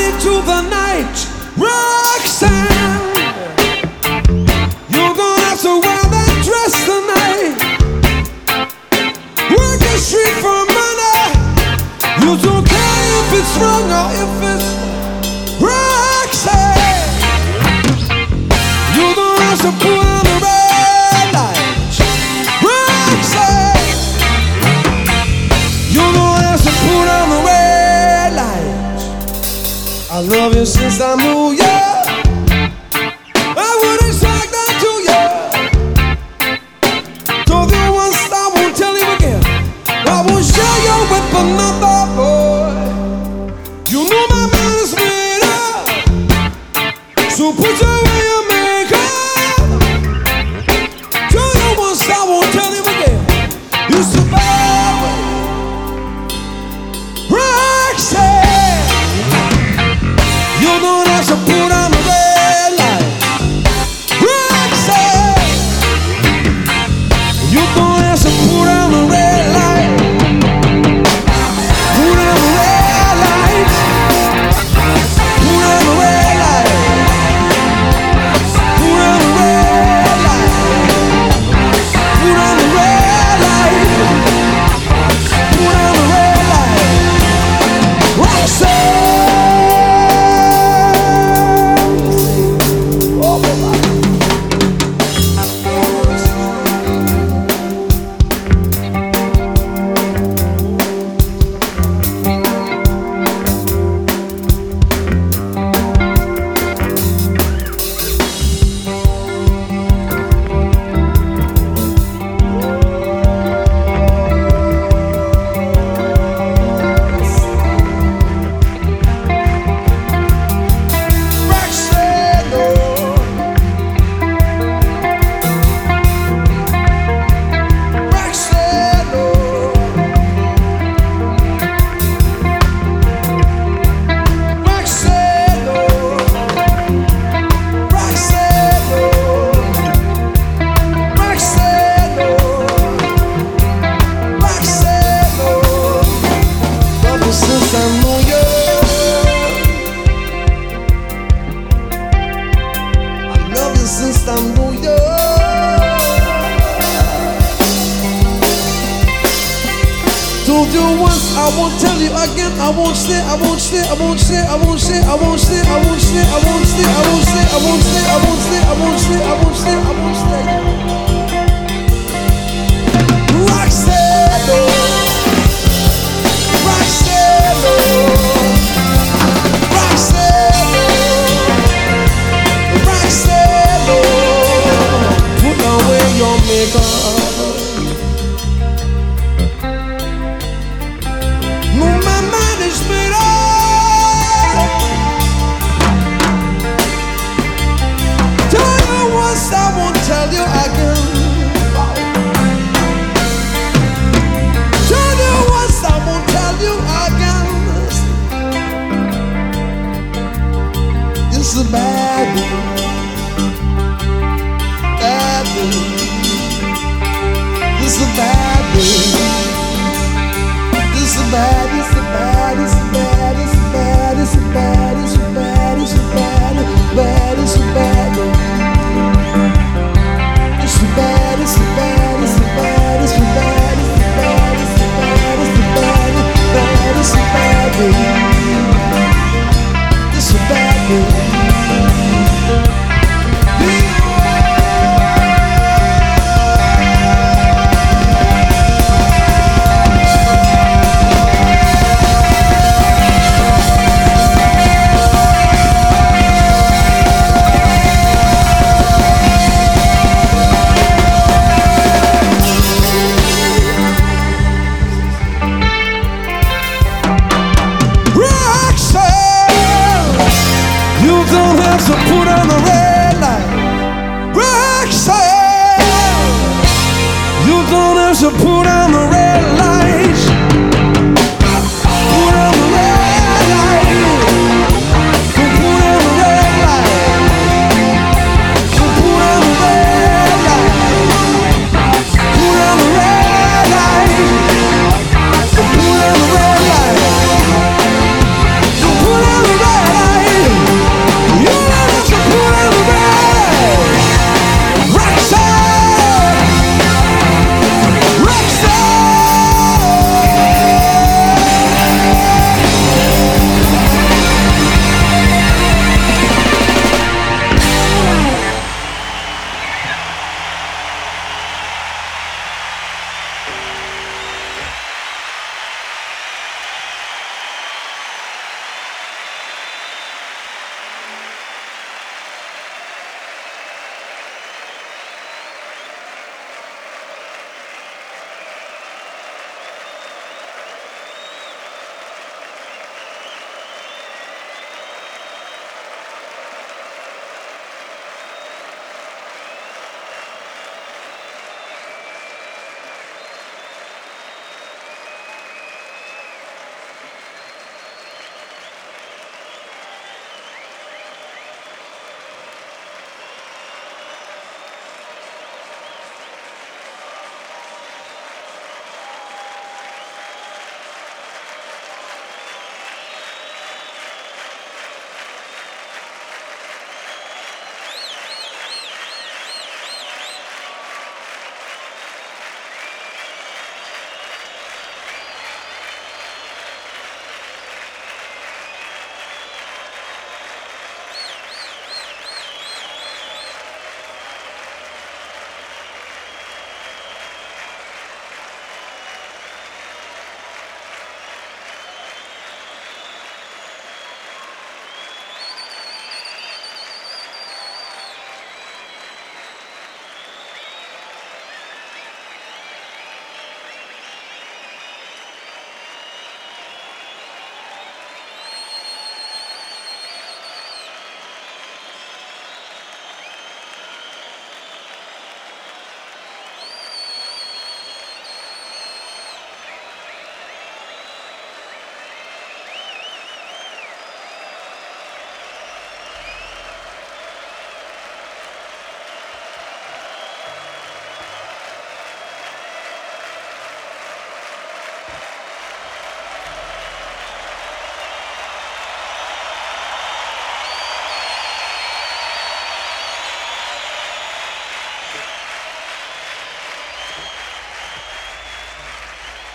into the night, Roxanne. You're gonna have to wear that dress tonight. Work the street for money. You don't care if it's wrong or if it's Roxanne. You're gonna have to put on the red light, Roxanne. You're gonna have to put on the red light. I love you since I knew you. I wouldn't talk that to you. Told you once, I won't tell you again. I won't share you with another boy. You know my mind is made up, so put away your makeup. Told you once, I won't tell you again. You survived, Roxanne. You're gonna have to put on the red light, Roxanne. You're gonna have to put on the red light. Put on the red light. Put on the red light. Put on the red light. Put on the red light. Put on the red light. Roxanne. Since I knew you, told you once, I won't tell you again. I won't stay, I won't stay, I won't stay, I won't stay, I won't stay, I won't stay, I won't stay, I won't stay, I won't stay, I won't stay, I won't stay, I won't stay, I won't stay. Roxanne, Roxanne, Roxanne, Roxanne, put away your makeup. No, my mind is made up. Tell you once, I won't tell you again. Tell you once, I won't tell you again. It's a bad news. Bad news. It's a bad news. It's a bad, it's a bad, it's a bad, it's a bad, it's a bad, it's a bad, it's a bad, it's a bad, it's a bad, it's a bad, it's a bad, it's a bad, it's a bad, it's a bad, it's a bad, it's a bad, it's a bad, you don't have to put on the red.